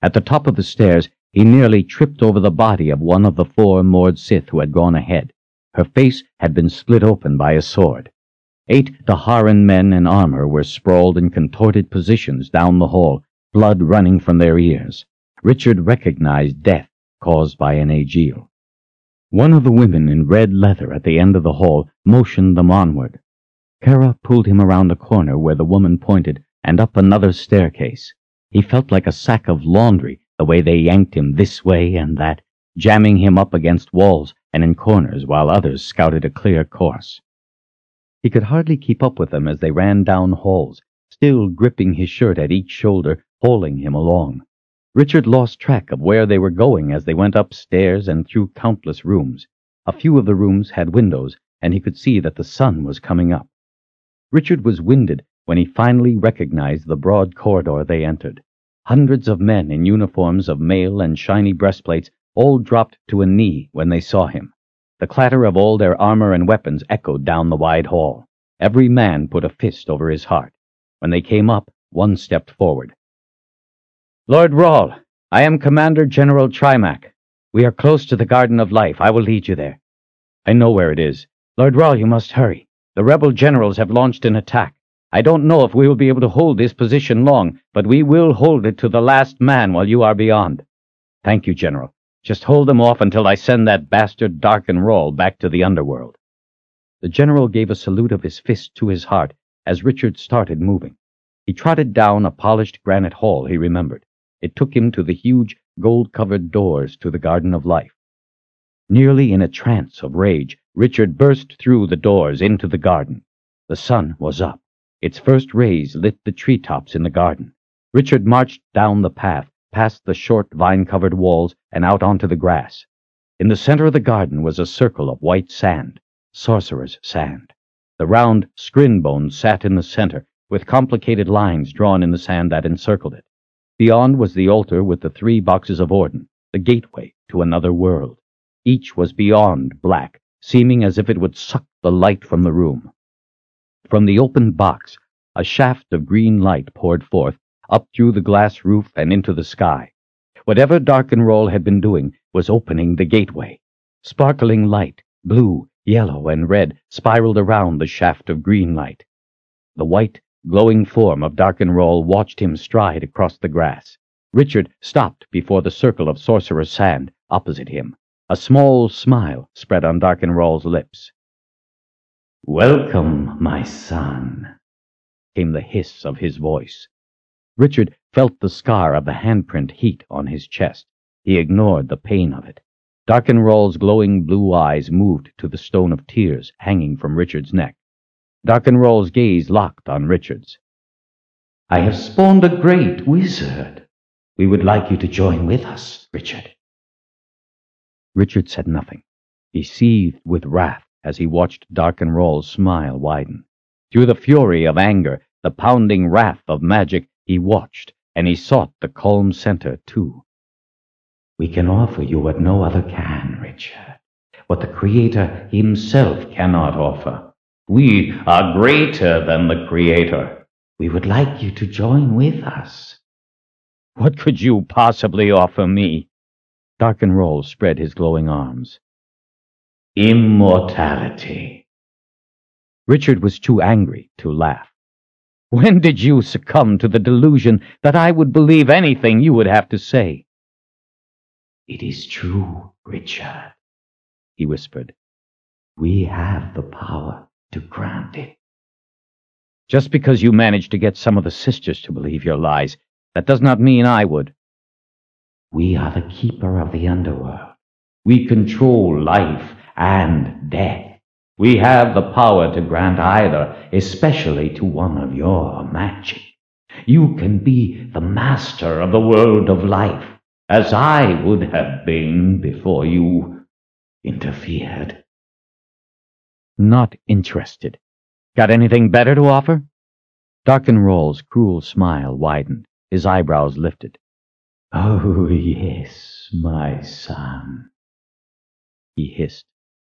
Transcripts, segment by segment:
At the top of the stairs, he nearly tripped over the body of one of the 4 moored Sith who had gone ahead. Her face had been split open by a sword. 8 Daharan men in armor were sprawled in contorted positions down the hall, blood running from their ears. Richard recognized death caused by an Aegil. One of the women in red leather at the end of the hall motioned them onward. Kara pulled him around a corner where the woman pointed and up another staircase. He felt like a sack of laundry the way they yanked him this way and that, jamming him up against walls and in corners while others scouted a clear course. He could hardly keep up with them as they ran down halls, still gripping his shirt at each shoulder, hauling him along. Richard lost track of where they were going as they went upstairs and through countless rooms. A few of the rooms had windows, and he could see that the sun was coming up. Richard was winded when he finally recognized the broad corridor they entered. Hundreds of men in uniforms of mail and shiny breastplates all dropped to a knee when they saw him. The clatter of all their armor and weapons echoed down the wide hall. Every man put a fist over his heart. When they came up, one stepped forward. "Lord Rahl, I am Commander General Trimac. We are close to the Garden of Life. I will lead you there." "I know where it is. Lord Rahl, you must hurry. The rebel generals have launched an attack. I don't know if we will be able to hold this position long, but we will hold it to the last man while you are beyond." "Thank you, General. Just hold them off until I send that bastard Darken Rahl back to the underworld." The general gave a salute of his fist to his heart as Richard started moving. He trotted down a polished granite hall he remembered. It took him to the huge, gold-covered doors to the Garden of Life. Nearly in a trance of rage, Richard burst through the doors into the garden. The sun was up. Its first rays lit the treetops in the garden. Richard marched down the path, past the short vine-covered walls, and out onto the grass. In the center of the garden was a circle of white sand, sorcerer's sand. The round scrin bone sat in the center, with complicated lines drawn in the sand that encircled it. Beyond was the altar with the 3 boxes of Orden, the gateway to another world. Each was beyond black, seeming as if it would suck the light from the room. From the open box, a shaft of green light poured forth, up through the glass roof and into the sky. Whatever Darken Rahl had been doing was opening the gateway. Sparkling light, blue, yellow, and red, spiraled around the shaft of green light. The white, glowing form of Darken Rahl watched him stride across the grass. Richard stopped before the circle of sorcerer's sand opposite him. A small smile spread on Darken Rahl's lips. "Welcome, my son," came the hiss of his voice. Richard felt the scar of the handprint heat on his chest. He ignored the pain of it. Darken Rahl's glowing blue eyes moved to the stone of tears hanging from Richard's neck. Darken Rahl's gaze locked on Richard's. "I have spawned a great wizard. We would like you to join with us, Richard." Richard said nothing. He seethed with wrath as he watched Darken Rahl's smile widen. Through the fury of anger, the pounding wrath of magic, he watched, and he sought the calm center, too. "We can offer you what no other can, Richard. What the Creator himself cannot offer. We are greater than the Creator. We would like you to join with us." "What could you possibly offer me?" Darken Rahl spread his glowing arms. "Immortality." Richard was too angry to laugh. "When did you succumb to the delusion that I would believe anything you would have to say?" "It is true, Richard," he whispered. "We have the power to grant it." "Just because you managed to get some of the sisters to believe your lies, that does not mean I would." "We are the keeper of the underworld. We control life and death. We have the power to grant either, especially to one of your magic. You can be the master of the world of life, as I would have been before you interfered." "Not interested. Got anything better to offer?" Darken Rahl's cruel smile widened. His eyebrows lifted. "Oh, yes, my son," he hissed.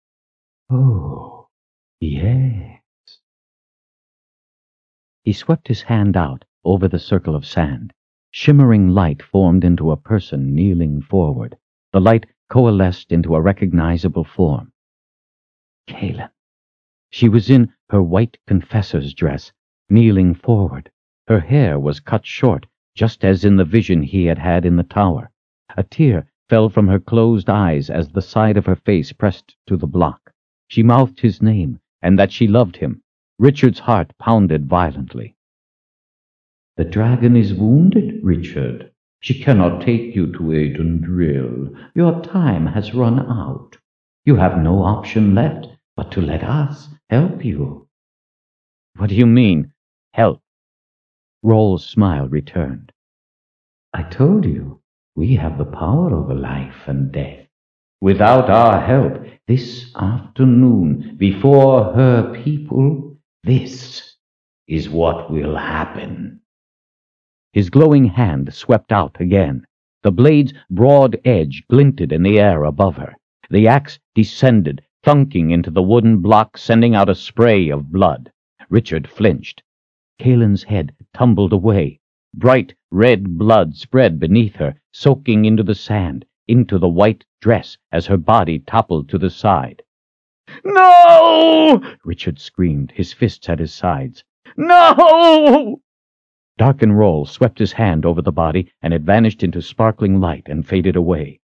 "Oh, yes." He swept his hand out over the circle of sand. shimmering light formed into a person kneeling forward. The light coalesced into a recognizable form. Kaelin. She was in her white confessor's dress, kneeling forward. Her hair was cut short, just as in the vision he had had in the tower. A tear fell from her closed eyes as the side of her face pressed to the block. She mouthed his name, and that she loved him. Richard's heart pounded violently. The dragon is wounded, Richard. She cannot take you to Adendril. Your time has run out. You have no option left but to let us help you. What do you mean, help? Roll's smile returned. I told you, we have the power over life and death. Without our help, this afternoon, before her people, this is what will happen. His glowing hand swept out again. The blade's broad edge glinted in the air above her. The axe descended, thunking into the wooden block, sending out a spray of blood. Richard flinched. Kaelin's head tumbled away. Bright red blood spread beneath her, soaking into the sand, into the white dress as her body toppled to the side. "No!" Richard screamed, his fists at his sides. "No!" Roll swept his hand over the body, and it vanished into sparkling light and faded away.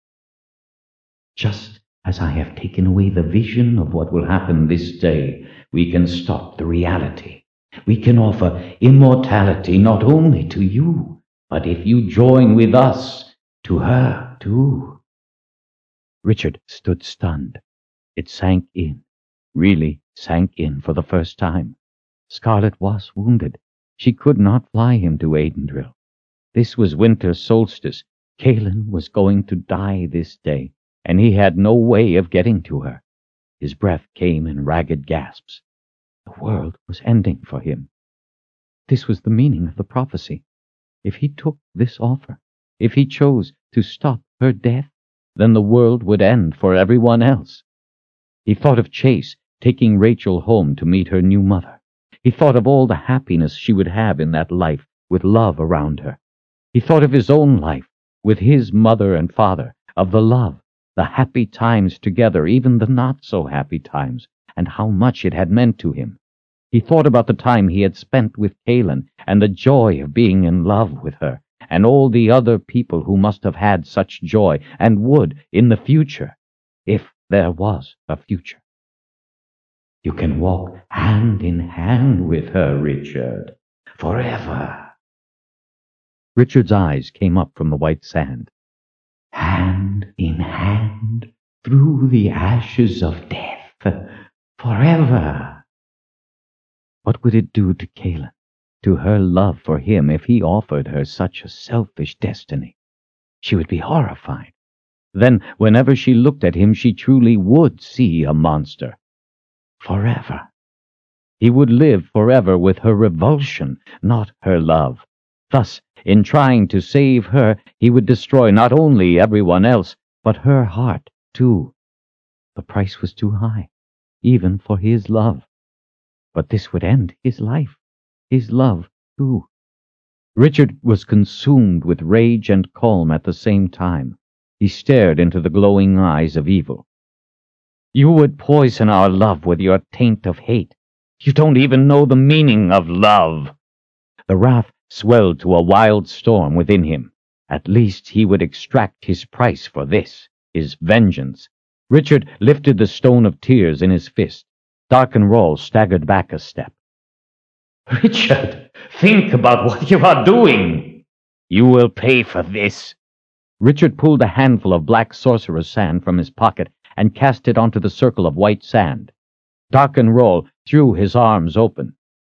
Just as I have taken away the vision of what will happen this day, we can stop the reality. We can offer immortality not only to you, but if you join with us, to her too. Richard stood stunned. It sank in, really sank in for the first time. Scarlet was wounded. She could not fly him to Adendril. This was winter solstice. Kaelin was going to die this day, and he had no way of getting to her. His breath came in ragged gasps. The world was ending for him. This was the meaning of the prophecy. If he took this offer, if he chose to stop her death, then the world would end for everyone else. He thought of Chase taking Rachel home to meet her new mother. He thought of all the happiness she would have in that life with love around her. He thought of his own life with his mother and father, of the love, the happy times together, even the not-so-happy times, and how much it had meant to him. He thought about the time he had spent with Kaelin and the joy of being in love with her, and all the other people who must have had such joy and would in the future, if there was a future. You can walk hand in hand with her, Richard, forever. Richard's eyes came up from the white sand. Hand in hand through the ashes of death, forever. What would it do to Kaelin, to her love for him, if he offered her such a selfish destiny? She would be horrified. Then, whenever she looked at him, she truly would see a monster. Forever. He would live forever with her revulsion, not her love. Thus, in trying to save her, he would destroy not only everyone else, but her heart, too. The price was too high, even for his love. But this would end his life, his love, too. Richard was consumed with rage and calm at the same time. He stared into the glowing eyes of evil. You would poison our love with your taint of hate. You don't even know the meaning of love. The wrath swelled to a wild storm within him. At least he would extract his price for this, his vengeance. Richard lifted the stone of tears in his fist. Roll staggered back a step. Richard, think about what you are doing. You will pay for this. Richard pulled a handful of black sorcerer's sand from his pocket and cast it onto the circle of white sand. Roll threw his arms open.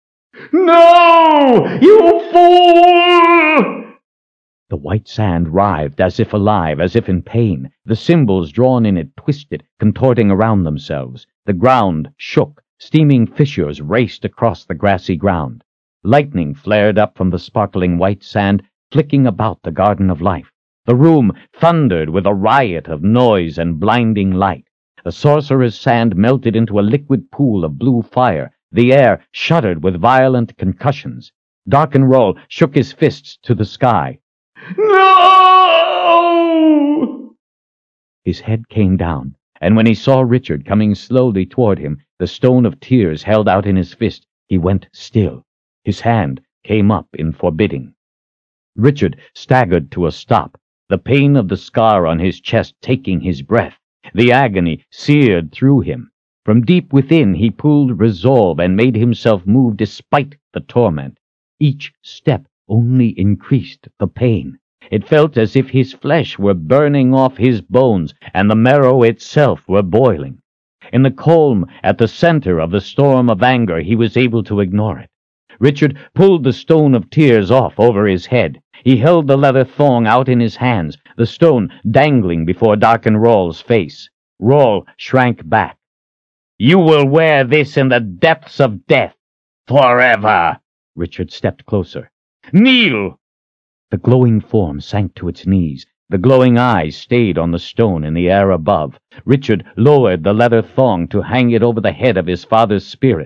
No! You fool! The white sand writhed as if alive, as if in pain. The symbols drawn in it twisted, contorting around themselves. The ground shook. Steaming fissures raced across the grassy ground. Lightning flared up from the sparkling white sand, flicking about the garden of life. The room thundered with a riot of noise and blinding light. The sorcerer's sand melted into a liquid pool of blue fire. The air shuddered with violent concussions. Roll shook his fists to the sky. No! His head came down, and when he saw Richard coming slowly toward him, the stone of tears held out in his fist, he went still. His hand came up in forbidding. Richard staggered to a stop, the pain of the scar on his chest taking his breath. The agony seared through him. From deep within he pulled resolve and made himself move despite the torment. Each step only increased the pain. It felt as if his flesh were burning off his bones and the marrow itself were boiling. In the calm at the center of the storm of anger, he was able to ignore it. Richard pulled the stone of tears off over his head. He held the leather thong out in his hands, the stone dangling before Darken Rawl's face. Rawl shrank back. "You will wear this in the depths of death, forever." Richard stepped closer. "Kneel!" The glowing form sank to its knees. The glowing eyes stayed on the stone in the air above. Richard lowered the leather thong to hang it over the head of his father's spirit.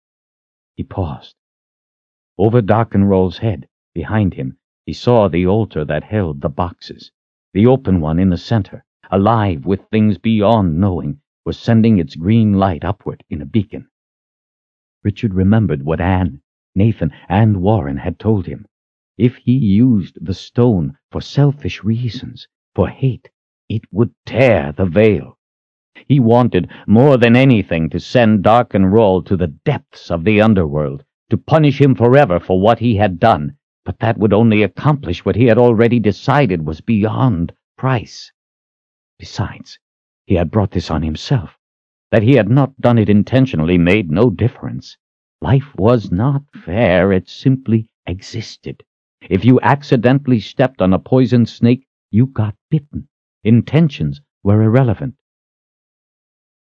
He paused. Over Darken Rawl's head, behind him, he saw the altar that held the boxes. The open one in the center, alive with things beyond knowing, was sending its green light upward in a beacon. Richard remembered what Anne, Nathan, and Warren had told him. If he used the stone for selfish reasons, for hate, it would tear the veil. He wanted more than anything to send Darken Rawl to the depths of the underworld, to punish him forever for what he had done, but that would only accomplish what he had already decided was beyond price. Besides, he had brought this on himself. That he had not done it intentionally made no difference. Life was not fair, it simply existed. If you accidentally stepped on a poisoned snake, you got bitten. Intentions were irrelevant.